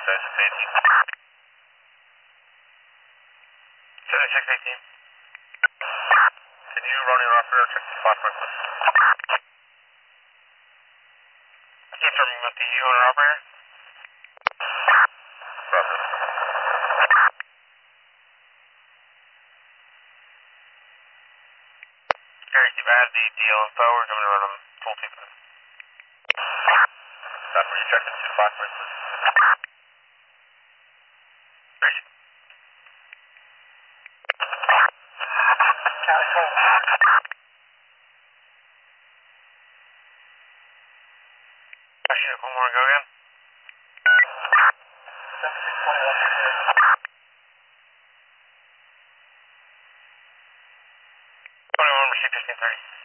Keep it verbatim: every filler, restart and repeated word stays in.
seventy-six eighteen. seventy-six eighteen. Can you run your operator check the spot point, please? Confirming with the owner operator. Process. Gary, keep add the D L info. We're going to run them full two minutes. Stop for you check into spot point, please. Ready. County twelve. Actually, one more, go again. seventy-six twenty-one. twenty-one, receive fifteen thirty.